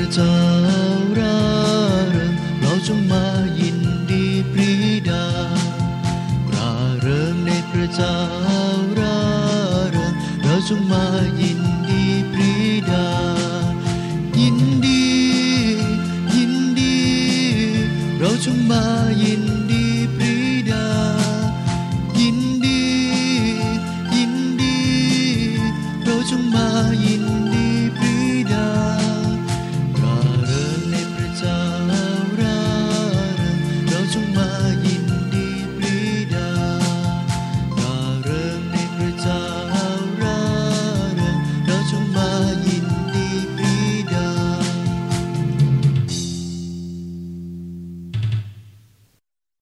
ระเจ้าร่าเริงเราจงมายินดีปรีดาร่าเริงในพระเจ้าร่าเริงเราจงมายินดีปรีดายินดียินดีเราจงมายินดีปรีดายินดียินดีเราจงมายิน